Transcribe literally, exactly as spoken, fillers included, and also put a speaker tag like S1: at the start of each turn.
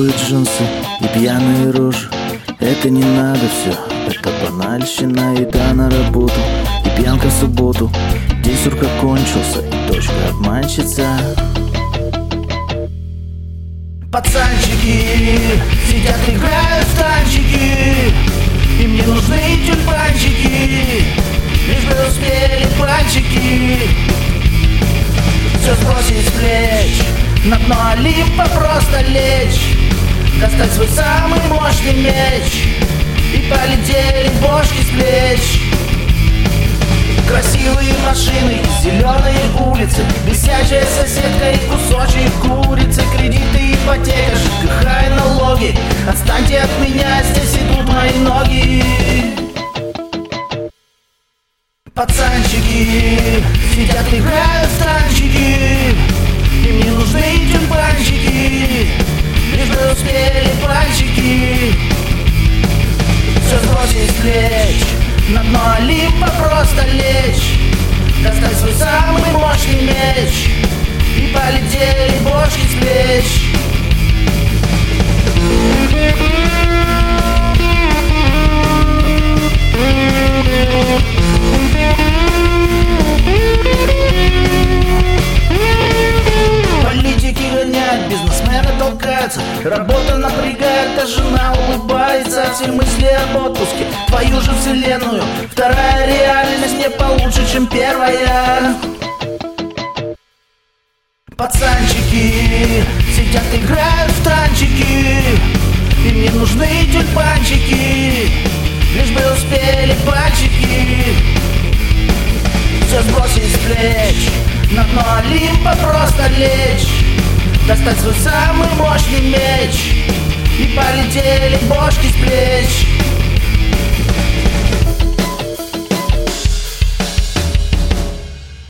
S1: Белые джинсы и пьяные рожи. Это не надо все, это банальщина. Еда на работу и пьянка в субботу. День сурка кончился и точка обманщица.
S2: Пацанчики сидят, играют в танчики. Им не нужны тюльпанчики, лишь бы успели пальчики. Все сбросить с плеч, на дно Олимпа просто лечь, достать свой самый мощный меч, и полетели бошки с плеч. Красивые машины и зеленые улицы, висячая соседка и кусочек курицы. Кредиты, ипотека, ЖКХ и налоги. Отстаньте от меня, здесь идут мои ноги. Пацанчики сидят, играют в танчики. Им не нужны тюльпанчики, лишь бы успели пальчики. Все сбросить с плеч, на дно Олимпа просто лечь, достать свой самый мощный меч, и полетели бошки с плеч. Политики гонят, бизнесмены толкаются, работа напрягает, а жена улыбается. Все мысли об отпуске, твою же вселенную. Вторая реальность не получше, чем первая. Пацанчики сидят, играют в танчики. Им не нужны тюльпанчики, лишь бы успели пальчики. Все сбросить с плеч, на дно Олимпа просто лечь, достать свой самый мощный меч, и полетели бошки с плеч.